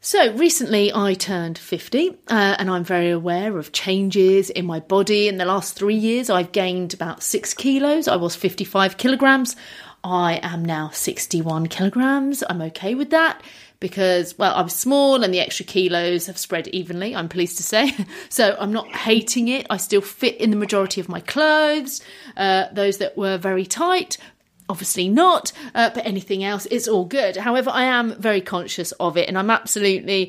So recently I turned 50 and I'm very aware of changes in my body. In the last 3 years, I've gained about 6 kilos. I was 55 kilograms. I am now 61 kilograms. I'm okay with that because, well, I'm small and the extra kilos have spread evenly, I'm pleased to say. So I'm not hating it. I still fit in the majority of my clothes. Those that were very tight, obviously not, but anything else, it's all good. However, I am very conscious of it and I'm absolutely,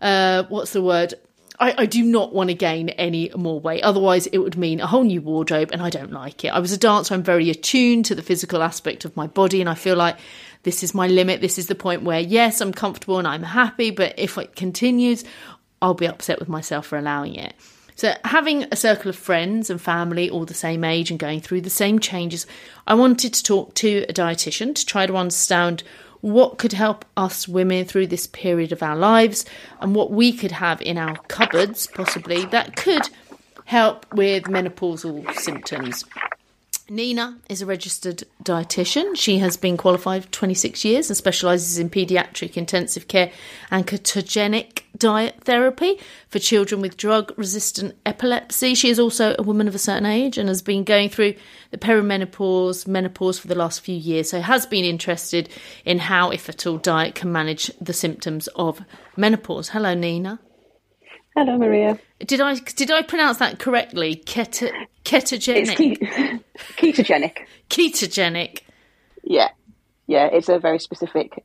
I do not want to gain any more weight. Otherwise, it would mean a whole new wardrobe and I don't like it. I was a dancer. I'm very attuned to the physical aspect of my body and I feel like this is my limit. This is the point where, yes, I'm comfortable and I'm happy, but if it continues, I'll be upset with myself for allowing it. So having a circle of friends and family all the same age and going through the same changes, I wanted to talk to a dietitian to try to understand what could help us women through this period of our lives and what we could have in our cupboards, possibly, that could help with menopausal symptoms. Nina is a registered dietitian. She has been qualified for 26 years and specialises in paediatric intensive care and ketogenic diet therapy for children with drug-resistant epilepsy. She is also a woman of a certain age and has been going through the perimenopause, menopause for the last few years, so has been interested in how, if at all, diet can manage the symptoms of menopause. Hello, Nina. Hello, Maria. Did I pronounce that correctly? Ketogenic. It's ketogenic. Ketogenic. Yeah. It's a very specific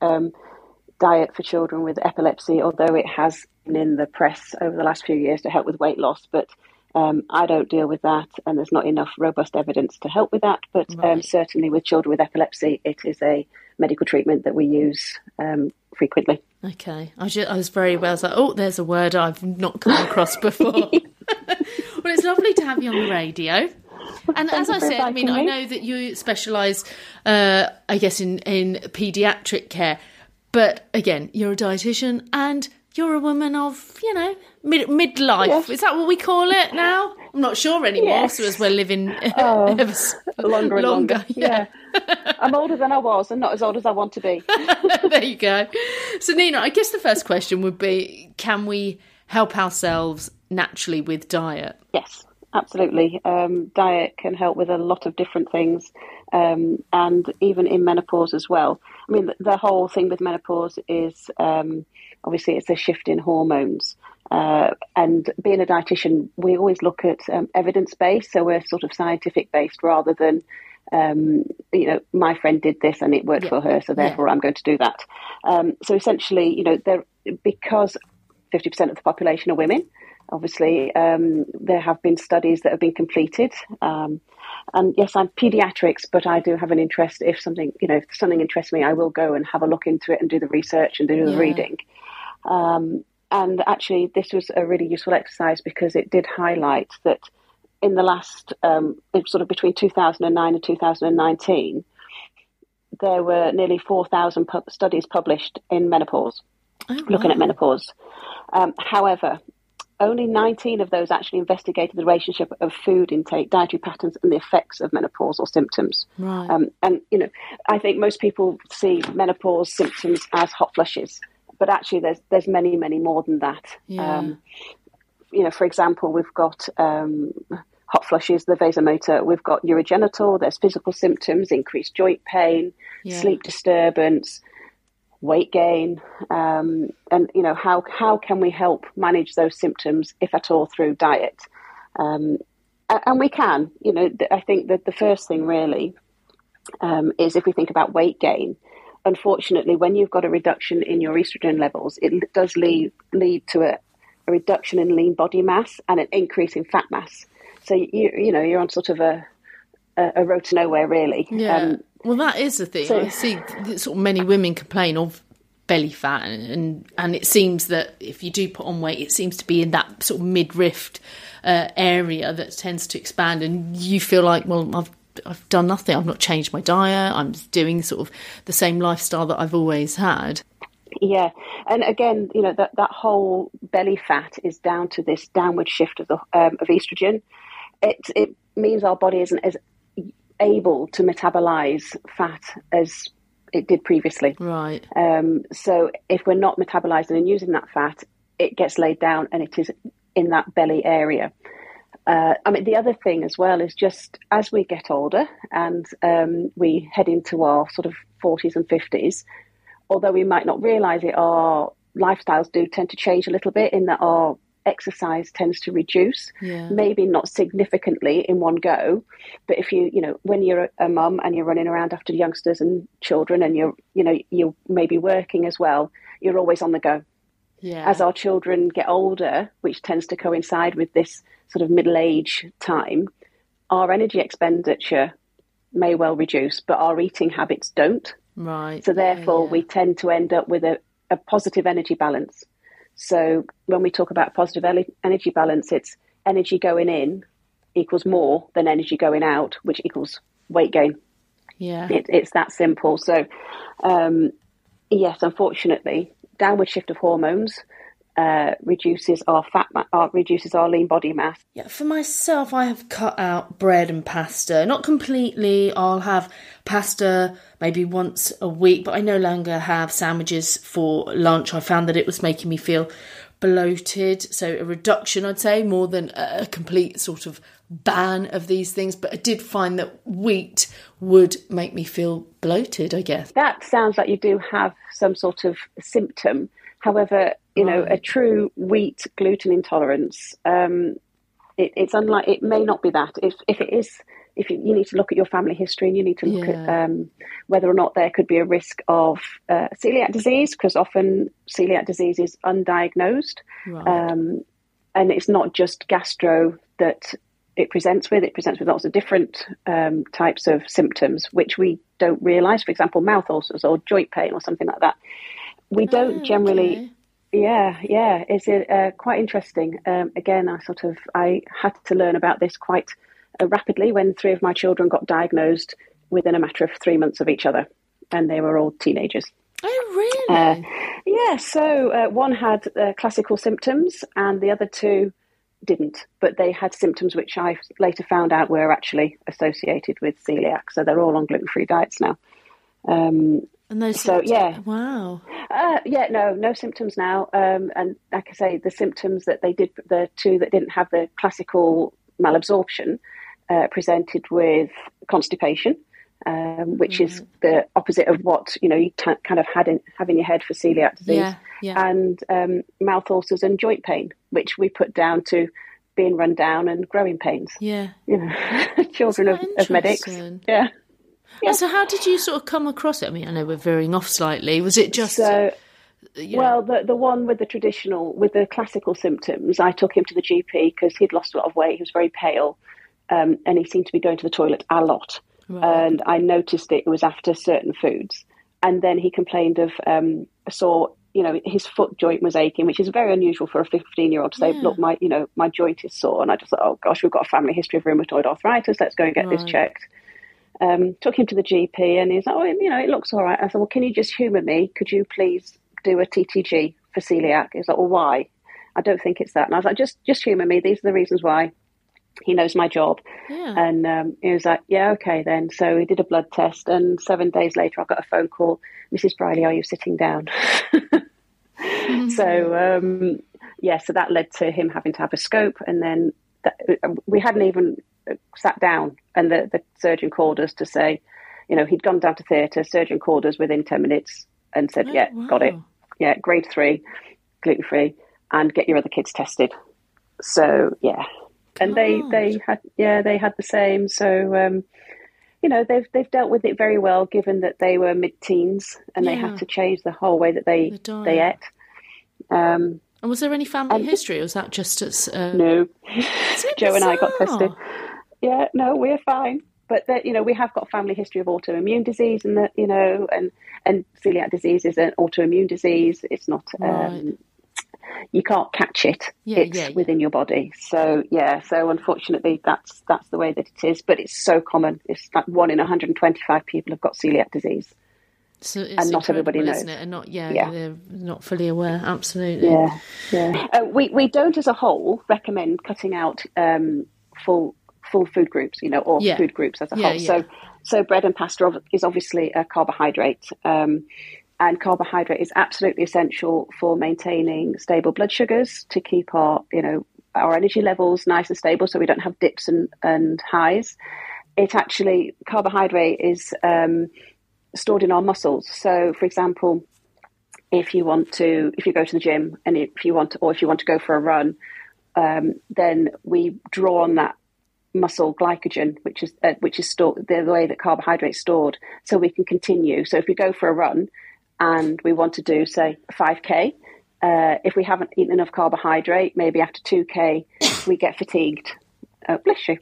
diet for children with epilepsy, although it has been in the press over the last few years to help with weight loss. But I don't deal with that, and there's not enough robust evidence to help with that. But certainly with children with epilepsy, it is a medical treatment that we use frequently. Okay. I was very well. I was like, oh, there's a word I've not come across before. Well, it's lovely to have you on the radio. And as I said, I know that you specialise, I guess, in paediatric care. But again, you're a dietitian and you're a woman of, midlife. Yes. Is that what we call it now? I'm not sure anymore, Yes. so as we're living longer and longer. Yeah. I'm older than I was and not as old as I want to be. There you go. So, Nina, I guess the first question would be, can we help ourselves naturally with diet? Yes, absolutely. Diet can help with a lot of different things, and even in menopause as well. I mean, the whole thing with menopause is obviously it's a shift in hormones. And being a dietitian, we always look at evidence-based, so we're sort of scientific-based rather than, my friend did this and it worked for her, so therefore I'm going to do that. So essentially, because 50% of the population are women, obviously, there have been studies that have been completed. And yes, I'm paediatrics, but I do have an interest. If something interests me, I will go and have a look into it and do the research and do the reading. And actually, this was a really useful exercise because it did highlight that in the last, sort of between 2009 and 2019, there were nearly 4,000 studies published in menopause, looking at menopause. However, only 19 of those actually investigated the relationship of food intake, dietary patterns, and the effects of menopausal symptoms. Right. I think most people see menopause symptoms as hot flushes, but actually there's many, many more than that. Yeah. For example, we've got hot flushes, the vasomotor, we've got urogenital, there's physical symptoms, increased joint pain, sleep disturbance, weight gain, and how can we help manage those symptoms, if at all, through diet? And we can. I think that the first thing really is if we think about weight gain. Unfortunately, when you've got a reduction in your estrogen levels, it does lead to a reduction in lean body mass and an increase in fat mass. So you're on sort of a road to nowhere, really. Yeah. Well, that is the thing. I see sort of many women complain of belly fat, and it seems that if you do put on weight, it seems to be in that sort of midriff area that tends to expand, and you feel like, well, I've done nothing. I've not changed my diet. I'm doing sort of the same lifestyle that I've always had. Yeah, and again, that whole belly fat is down to this downward shift of estrogen. It means our body isn't as able to metabolize fat as it did previously. Right. So if we're not metabolizing and using that fat, it gets laid down and it is in that belly area. I mean, the other thing as well is just as we get older and we head into our sort of 40s and 50s, although we might not realize it, our lifestyles do tend to change a little bit in that our exercise tends to reduce, maybe not significantly in one go, but if when you're a mum and you're running around after youngsters and children and you're maybe working as well, you're always on the go. Yeah. As our children get older, which tends to coincide with this sort of middle age time, our energy expenditure may well reduce, but our eating habits don't. Right. So therefore, we tend to end up with a positive energy balance. So when we talk about positive energy balance, it's energy going in equals more than energy going out, which equals weight gain. Yeah. It's that simple. So, yes, unfortunately, downward shift of hormones reduces our reduces our lean body mass. Yeah, for myself, I have cut out bread and pasta. Not completely. I'll have pasta maybe once a week, but I no longer have sandwiches for lunch. I found that it was making me feel bloated. So a reduction, I'd say, more than a complete sort of ban of these things. But I did find that wheat would make me feel bloated, I guess. That sounds like you do have some sort of symptom. However, a true wheat gluten intolerance, it's unlike, it may not be that. If it is, you need to look at your family history and you need to look at whether or not there could be a risk of celiac disease, because often celiac disease is undiagnosed. Right. And it's not just gastro that it presents with lots of different types of symptoms, which we don't realise. For example, mouth ulcers or joint pain or something like that. We don't generally... Okay. Yeah. It's quite interesting. Again, I had to learn about this quite rapidly when 3 of my children got diagnosed within a matter of 3 months of each other, and they were all teenagers. Oh, really? Yeah. So one had classical symptoms, and the other 2 didn't. But they had symptoms which I later found out were actually associated with celiac. So they're all on gluten-free diets now. And those wow. No symptoms now. And like I say, the symptoms that they did, the 2 that didn't have the classical malabsorption, presented with constipation, which is the opposite of what you kind of have in your head for celiac disease, and mouth ulcers and joint pain, which we put down to being run down and growing pains. Yeah, children of medics. Yeah. Yeah. So how did you sort of come across it? I mean, I know we're veering off slightly. Was it just... Well, the one with the classical symptoms, I took him to the GP because he'd lost a lot of weight. He was very pale, and he seemed to be going to the toilet a lot. Right. And I noticed it was after certain foods. And then he complained of, his foot joint was aching, which is very unusual for a 15-year-old to say, look, my joint is sore. And I just thought, oh gosh, we've got a family history of rheumatoid arthritis. Let's go and get this checked. Took him to the GP and he's like, oh, it looks all right. I said, well, can you just humour me? Could you please do a TTG for celiac? He's like, well, why? I don't think it's that. And I was like, just humour me. These are the reasons why. He knows my job. Yeah. And he was like, yeah, okay then. So he did a blood test and 7 days later I got a phone call. Mrs. Briley, are you sitting down? Mm-hmm. So that led to him having to have a scope. And then we hadn't even sat down, and the surgeon called us to say, he'd gone down to theatre. Surgeon called us within 10 minutes and said, got it. Yeah, grade 3, gluten-free, and get your other kids tested. So, yeah. And they had the same. So, they've dealt with it very well, given that they were mid-teens and they had to change the whole way that they ate. And was there any family history, or was that just as... No. Joe and I got tested. Yeah, no, we're fine. But, we have got a family history of autoimmune disease and that, and celiac disease is an autoimmune disease. It's not... Right. You can't catch it. It's within your body. So, so unfortunately, that's the way that it is. But it's so common. It's like 1 in 125 people have got celiac disease. So it's and not everybody knows. Isn't it? And they're not fully aware. Absolutely. Yeah. We don't, as a whole, recommend cutting out full food groups, or food groups as a whole. So So bread and pasta is obviously a carbohydrate. And carbohydrate is absolutely essential for maintaining stable blood sugars to keep our energy levels nice and stable, so we don't have dips and highs. Carbohydrate is stored in our muscles. So, for example, if you go to the gym and if you want to go for a run, then we draw on that muscle glycogen, which is stored the way that carbohydrate is stored, so we can continue. So if we go for a run and we want to do, say, 5K, if we haven't eaten enough carbohydrate, maybe after 2K, we get fatigued. Bless you.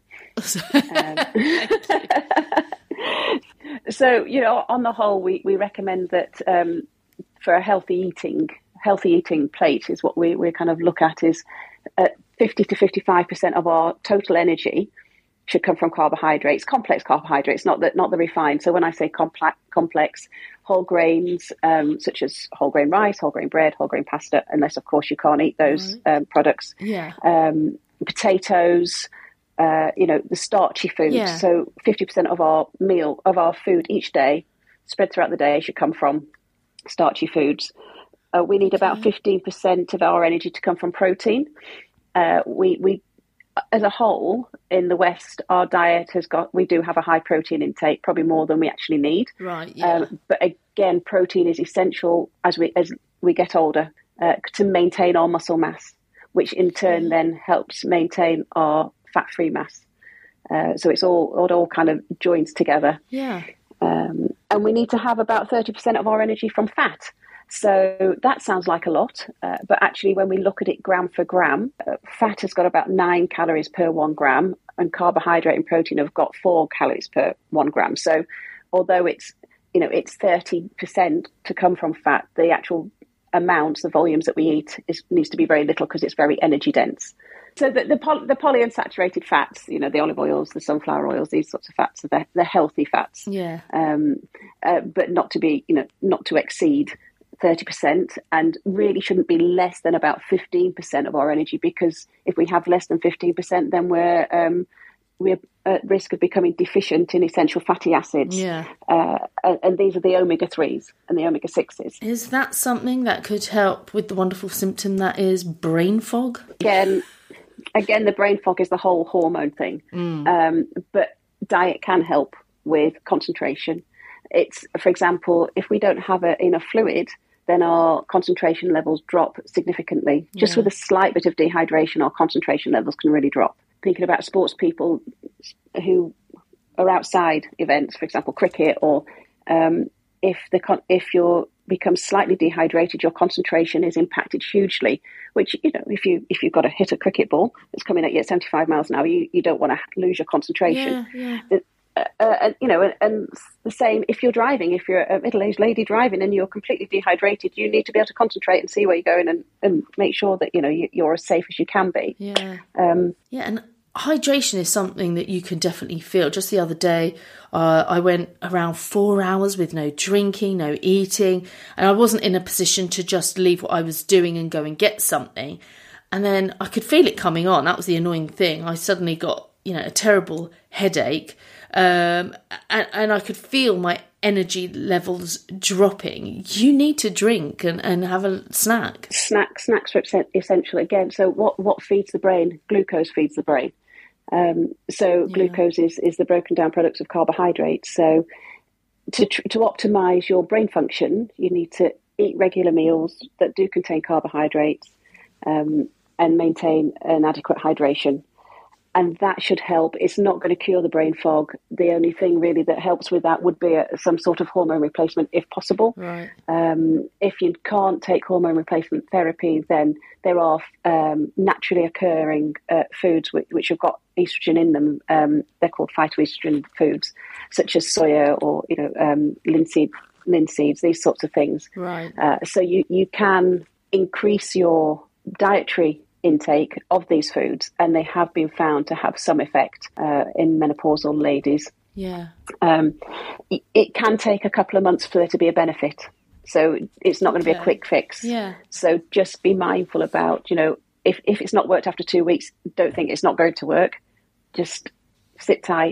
So, on the whole, we recommend that for a healthy eating plate is what we kind of look at is 50 to 55% of our total energy should come from carbohydrates, complex carbohydrates, not the refined. So when I say complex, whole grains, such as whole grain rice, whole grain bread, whole grain pasta, unless of course you can't eat those products. Yeah. Potatoes, the starchy foods. Yeah. So 50% of our food each day, spread throughout the day, should come from starchy foods. We need about 15% of our energy to come from protein. We as a whole in the West, our diet we do have a high protein intake, probably more than we actually need. Right. Yeah. But again, protein is essential as we get older to maintain our muscle mass, which in turn then helps maintain our fat-free mass. So it all kind of joins together. Yeah. And we need to have about 30% of our energy from fat. So that sounds like a lot, but actually when we look at it gram for gram, fat has got about 9 calories per 1 gram, and carbohydrate and protein have got 4 calories per 1 gram. So although it's 30% to come from fat, the actual amounts, the volumes that we eat needs to be very little because it's very energy dense. So the polyunsaturated fats, the olive oils, the sunflower oils, these sorts of fats are the healthy fats. Yeah. But not to exceed 30%, and really shouldn't be less than about 15% of our energy, because if we have less than 15%, then we're at risk of becoming deficient in essential fatty acids. Yeah. And these are the omega-3s and the omega-6s. Is that something that could help with the wonderful symptom that is brain fog? Again, the brain fog is the whole hormone thing. But diet can help with concentration. It's, for example, if we don't have enough fluid, then our concentration levels drop significantly. Just with a slight bit of dehydration, our concentration levels can really drop. Thinking about sports people who are outside events, for example, cricket, or if you become slightly dehydrated, your concentration is impacted hugely. Which, if you've got to hit a cricket ball that's coming at you at 75 miles an hour, you don't want to lose your concentration. Yeah. And the same if you're driving. If you're a middle-aged lady driving and you're completely dehydrated, you need to be able to concentrate and see where you're going and make sure that you're as safe as you can be. Yeah. And hydration is something that you can definitely feel. Just the other day, I went around 4 hours with no drinking, no eating, and I wasn't in a position to just leave what I was doing and go and get something. And then I could feel it coming on. That was the annoying thing. I suddenly got a terrible headache. And I could feel my energy levels dropping. You need to drink and have a snack. Snacks are essential again. So what feeds the brain? Glucose feeds the brain. Glucose is the broken down products of carbohydrates. So to optimize your brain function, you need to eat regular meals that do contain carbohydrates and maintain an adequate hydration. And that should help. It's not going to cure the brain fog. The only thing really that helps with that would be some sort of hormone replacement if possible. Right. If you can't take hormone replacement therapy, then there are naturally occurring foods which have got estrogen in them. They're called phytoestrogen foods, such as soya or linseed seeds, these sorts of things. Right. So you can increase your dietary intake of these foods, and they have been found to have some effect in menopausal ladies. Yeah. It can take a couple of months for there to be a benefit, so it's not going to be a quick fix. Yeah. So just be mindful about, if it's not worked after 2 weeks, don't think it's not going to work. Just sit tight,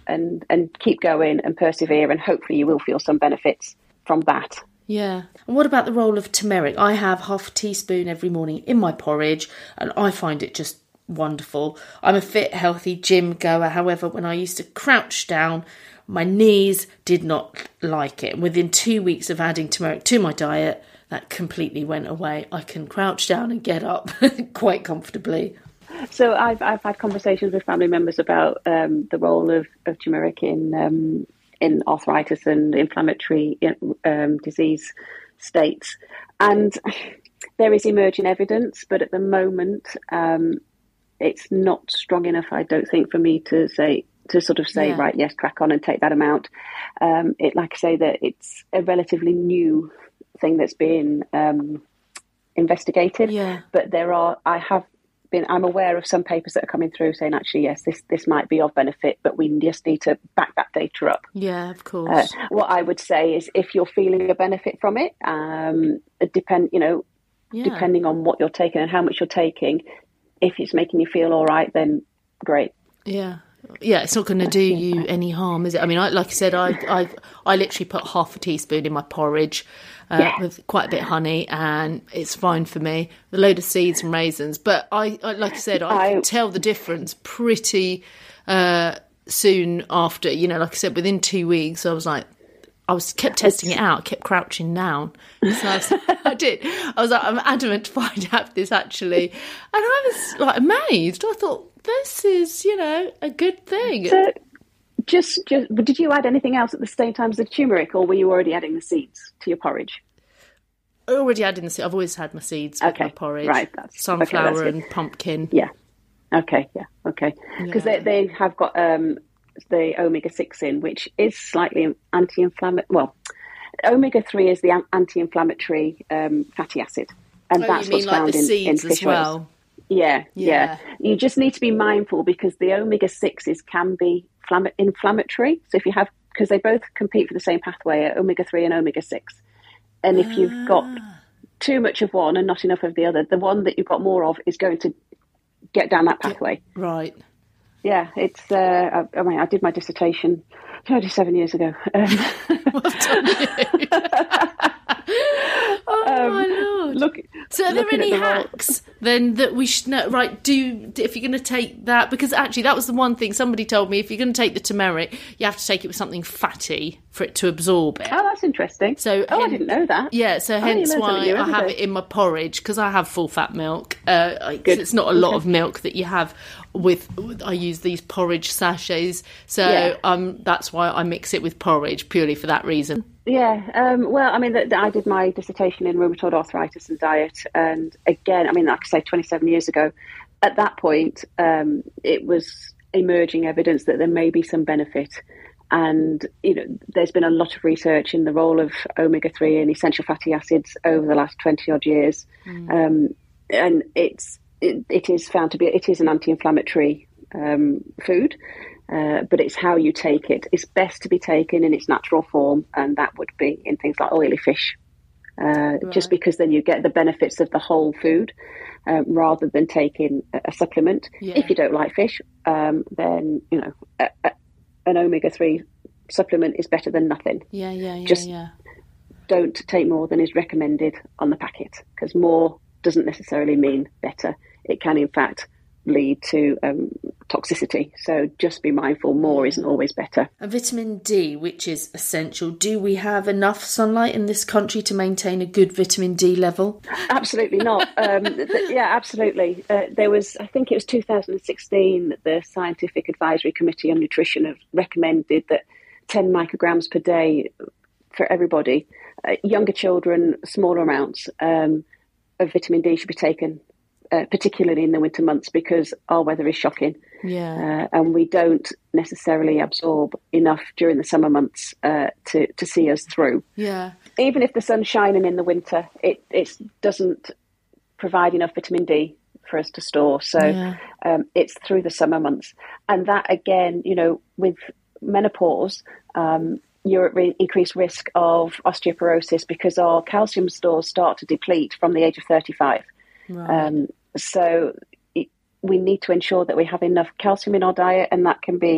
and keep going and persevere, and hopefully you will feel some benefits from that. Yeah. And what about the role of turmeric? I have half a teaspoon every morning in my porridge, and I find it just wonderful. I'm a fit, healthy gym goer. However, when I used to crouch down, my knees did not like it. And within 2 weeks of adding turmeric to my diet, that completely went away. I can crouch down and get up quite comfortably. So I've had conversations with family members about the role of turmeric in arthritis and inflammatory disease states, and there is emerging evidence, but at the moment it's not strong enough, I don't think, for me to say right, yes, crack on and take that amount. Like I say, that it's a relatively new thing that's been investigated. Yeah. But I'm aware of some papers that are coming through saying, actually, yes, this might be of benefit, but we just need to back that data up. Yeah, of course. What I would say is, if you're feeling a benefit from it, depending on what you're taking and how much you're taking, if it's making you feel all right, then great. Yeah. Yeah, it's not going to do you any harm, is it? I mean, like I said, I literally put half a teaspoon in my porridge with quite a bit of honey, and it's fine for me. A load of seeds and raisins. But I like I said, I could tell the difference pretty soon after. You know, like I said, within 2 weeks, I kept testing it out, kept crouching down. So I did. I was like, I'm adamant to find out this actually. And I was like amazed. I thought, this is, a good thing. So just did you add anything else at the same time as the turmeric, or were you already adding the seeds to your porridge? I already added the seeds. I've always had my seeds with my porridge. Right. Sunflower and pumpkin. Yeah. Okay. Yeah. Okay. Because they have got the omega-6 in, which is slightly anti-inflammatory. Well, omega-3 is the anti-inflammatory fatty acid, and that's what's found in fish oils. Yeah. You just need to be mindful, because the omega-6s can be inflammatory. So if you have, because they both compete for the same pathway, omega-3 and omega-6. And if you've got too much of one and not enough of the other, the one that you've got more of is going to get down that pathway. Right. Yeah, it's. I did my dissertation 27 years ago. Well done, you. Oh my Lord! So, are there any hacks then that we should know? Right, if you're going to take that, because actually that was the one thing somebody told me. If you're going to take the turmeric, you have to take it with something fatty for it to absorb it. Oh, that's interesting. So, I didn't know that. Yeah, so hence why I have it in my porridge, because I have full fat milk. It's not a lot of milk that you have. I use these porridge sachets, so that's why I mix it with porridge, purely for that reason. Yeah, well, I mean, I did my dissertation in rheumatoid arthritis and diet, and again, I mean, like I say, 27 years ago, at that point, it was emerging evidence that there may be some benefit, and there's been a lot of research in the role of omega-3 and essential fatty acids over the last 20 odd years, and it is found to be, it is an anti-inflammatory food, but it's how you take it. It's best to be taken in its natural form, and that would be in things like oily fish, just because then you get the benefits of the whole food, rather than taking a supplement. Yeah. If you don't like fish, then an omega-3 supplement is better than nothing. Just don't take more than is recommended on the packet, because more doesn't necessarily mean better. It can, in fact, lead to toxicity. So just be mindful, more isn't always better. And vitamin D, which is essential, do we have enough sunlight in this country to maintain a good vitamin D level? Absolutely not. Absolutely. There was, I think it was 2016, that the Scientific Advisory Committee on Nutrition have recommended that 10 micrograms per day for everybody. Younger children, smaller amounts of vitamin D should be taken, particularly in the winter months, because our weather is shocking. And we don't necessarily absorb enough during the summer months to see us through. Even if the sun's shining in the winter, it doesn't provide enough vitamin D for us to store. So it's through the summer months. And that, again, with menopause, you're at increased risk of osteoporosis, because our calcium stores start to deplete from the age of 35. Right. So we need to ensure that we have enough calcium in our diet, and that can be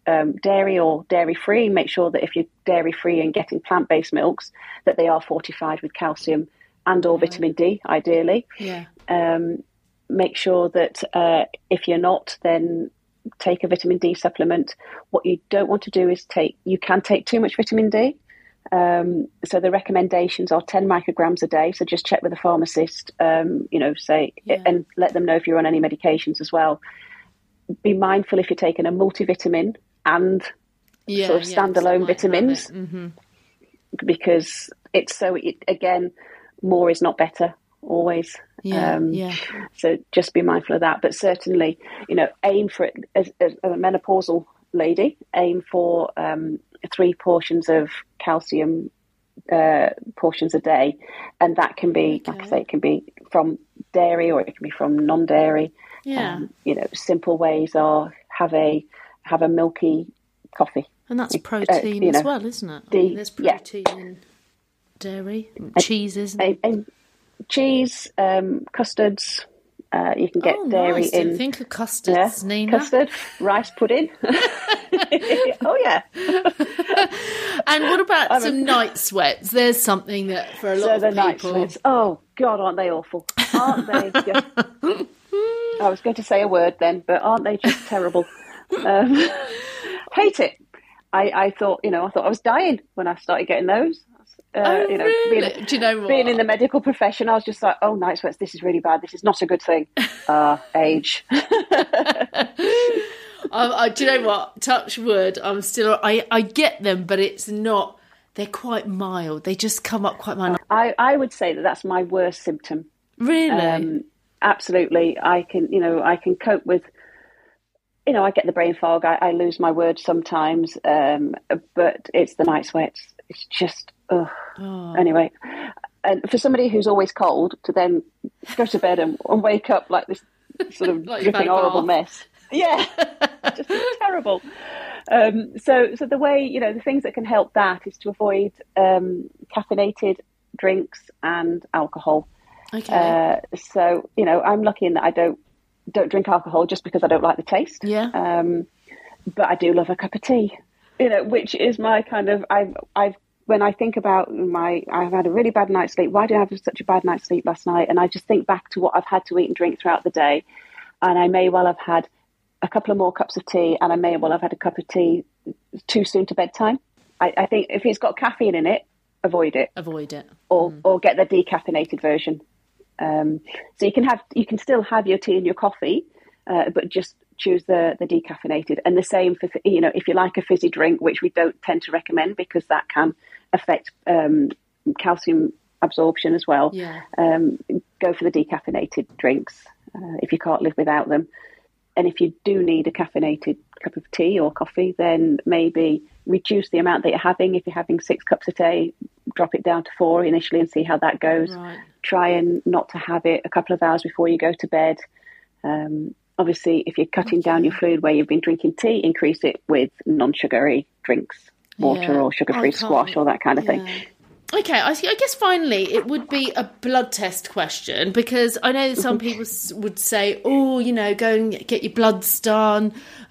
dairy or dairy-free, make sure that if you're dairy-free and getting plant-based milks, that they are fortified with calcium and or vitamin D, ideally. Yeah. Make sure that if you're not, then take a vitamin D supplement. What you don't want to do is you can take too much vitamin D. So the recommendations are 10 micrograms a day. So just check with a pharmacist, and let them know if you're on any medications as well. Be mindful if you're taking a multivitamin and sort of standalone vitamins, because again, more is not better always. So just be mindful of that. But certainly, aim for it as a menopausal lady, aim for 3 portions of calcium portions a day, and that can be, like I say, it can be from dairy or it can be from non-dairy. Simple ways are have a milky coffee, and that's protein as well, isn't it? There's protein in dairy, cheeses, cheese, custards. You can get dairy nice. in. Didn't think of custards, Nina. Custard, rice pudding. Oh yeah. And what about some night sweats? There's something that for a lot of people. Night sweats. Oh God, aren't they awful? Aren't they? I was going to say a word then, but aren't they just terrible? Hate it. I thought I was dying when I started getting those. Really? Do you know what? Being in the medical profession, I was just like, oh, night sweats, this is really bad. This is not a good thing. Age. Do you know what? Touch wood. I get them, but it's not, they're quite mild. They just come up quite mild. I would say that that's my worst symptom. Really? Absolutely. I can cope with, I get the brain fog. I lose my words sometimes. But it's the night sweats. It's just, Anyway, and for somebody who's always cold to then go to bed and wake up like this sort of like dripping horrible mess. Yeah, just terrible. So the way, the things that can help that is to avoid caffeinated drinks and alcohol. Okay. So, I'm lucky in that I don't drink alcohol just because I don't like the taste. Yeah. But I do love a cup of tea, which is my kind of, when I think about I've had a really bad night's sleep. Why did I have such a bad night's sleep last night? And I just think back to what I've had to eat and drink throughout the day. And I may well have had a couple of more cups of tea, and I may well have had a cup of tea too soon to bedtime. I think if it's got caffeine in it, avoid it. Or get the decaffeinated version. So you can still have your tea and your coffee, but just choose the decaffeinated. And the same for, if you like a fizzy drink, which we don't tend to recommend because that can affect calcium absorption as well. Yeah. Go for the decaffeinated drinks if you can't live without them. And if you do need a caffeinated cup of tea or coffee, then maybe reduce the amount that you're having. If you're having 6 cups a day, drop it down to 4 initially and see how that goes. Right. Try and not to have it a couple of hours before you go to bed. Obviously, if you're cutting down your food where you've been drinking tea, increase it with non-sugary drinks, water or sugar-free squash or that kind of thing. Okay, I guess finally it would be a blood test question, because I know some people would say, go and get your bloods done.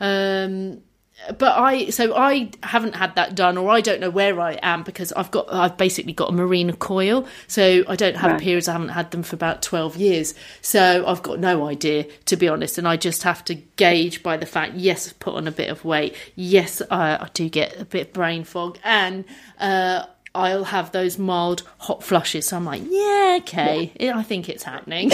But I haven't had that done, or I don't know where I am, because I've basically got a Mirena coil, so I don't have periods. I haven't had them for about 12 years, so I've got no idea, to be honest, and I just have to gauge by the fact, yes, I've put on a bit of weight, yes, I do get a bit of brain fog, and I'll have those mild hot flushes, so I'm like, okay, I think it's happening.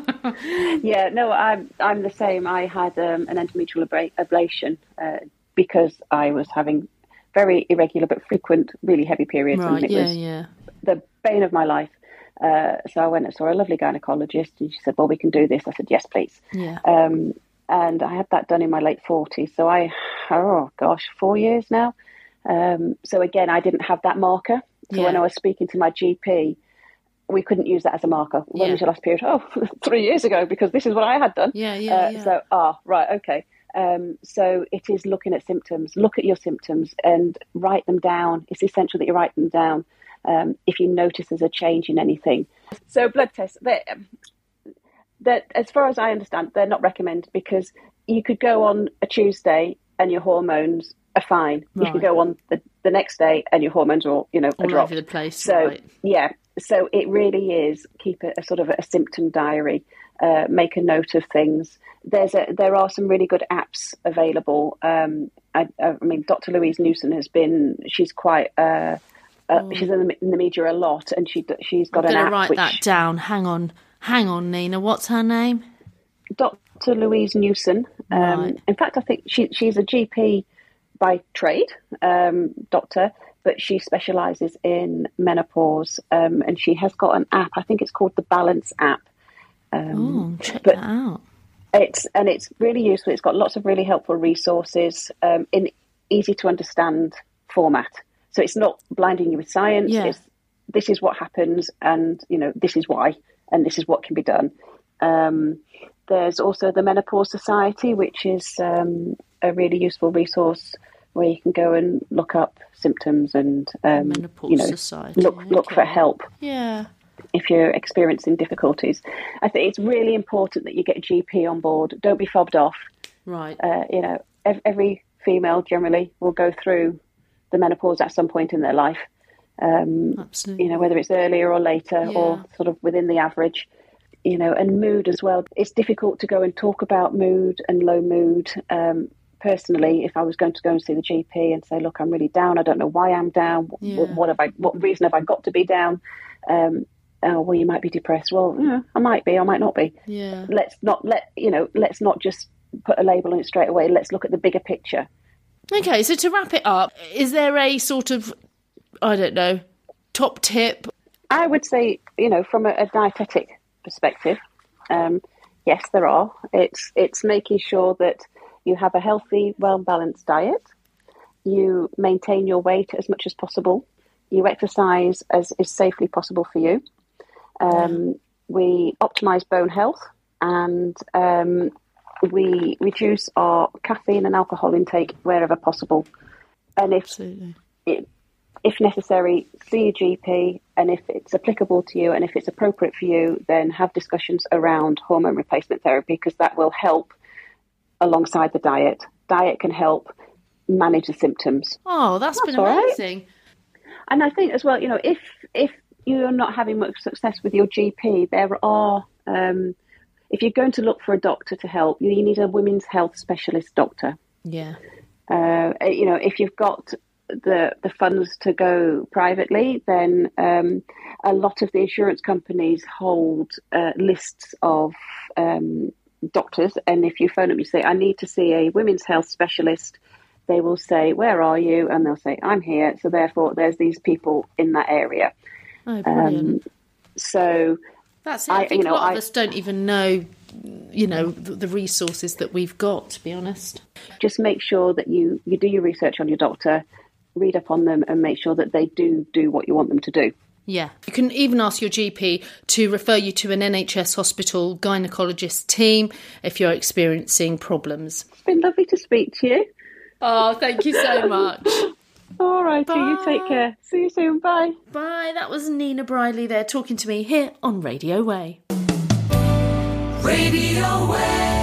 I'm the same. I had an endometrial ablation because I was having very irregular but frequent, really heavy periods. Right, and it was the bane of my life. So I went and saw a lovely gynecologist, and she said, well, we can do this. I said, yes, please. Yeah. And I had that done in my late 40s. So 4 years now. So again, I didn't have that marker. So when I was speaking to my GP, we couldn't use that as a marker. When was your last period? 3 years ago, because this is what I had done. So, right, okay. So it is looking at symptoms. Look at your symptoms and write them down. It's essential that you write them down if you notice there's a change in anything. So blood tests, that as far as I understand, they're not recommended, because you could go on a Tuesday and your hormones are fine. You can Right. go on the next day and your hormones are all dropped. over the place. So Right. yeah, so it really is keep a sort of a symptom diary. Make a note of things. There are some really good apps available. I mean, Dr. Louise Newson she's quite she's in the media a lot, and she's got an app. I'm going to write that down. Hang on, Nina. What's her name? Dr. Louise Newson. Right. In fact, I think she's a GP by trade, doctor, but she specialises in menopause, and she has got an app. I think it's called the Balance app. Check that out. It's really useful. It's got lots of really helpful resources in easy to understand format. So it's not blinding you with science. Yeah. This is what happens, and this is why, and this is what can be done. There's also the Menopause Society, which is a really useful resource where you can go and look up symptoms and Menopause Society. look for help. Yeah. If you're experiencing difficulties. I think it's really important that you get a GP on board. Don't be fobbed off. Right. Every female generally will go through the menopause at some point in their life. Absolutely. Whether it's earlier or later or sort of within the average. And mood as well. It's difficult to go and talk about mood and low mood. Personally, if I was going to go and see the GP and say, look, I'm really down. I don't know why I'm down. What reason have I got to be down? Well, you might be depressed. Well, I might be, I might not be. Yeah. Let's not just put a label on it straight away. Let's look at the bigger picture. Okay, so to wrap it up, is there a sort of, I don't know, top tip? I would say, from a dietetic perspective, yes, there are. It's making sure that you have a healthy, well-balanced diet. You maintain your weight as much as possible. You exercise as is safely possible for you. We optimise bone health, and we reduce our caffeine and alcohol intake wherever possible. And if necessary, see your GP, and if it's applicable to you and if it's appropriate for you, then have discussions around hormone replacement therapy, because that will help alongside the diet. Diet can help manage the symptoms. Oh, that's been amazing. Right. And I think as well, if you're not having much success with your GP, there are, if you're going to look for a doctor to help, you need a women's health specialist doctor. Yeah. If you've got the funds to go privately, then a lot of the insurance companies hold lists of doctors. And if you phone up, you say, I need to see a women's health specialist. They will say, where are you? And they'll say, I'm here. So therefore, there's these people in that area. Oh, brilliant. So that's it. I think a lot of us don't even know, the resources that we've got, to be honest. Just make sure that you do your research on your doctor, read up on them, and make sure that they do what you want them to do. Yeah. You can even ask your GP to refer you to an NHS hospital gynaecologist team if you're experiencing problems. It's been lovely to speak to you. Oh, thank you so much. All right, you take care. See you soon. Bye. Bye. That was Nina Briley there talking to me here on Radio Way. Radio Way.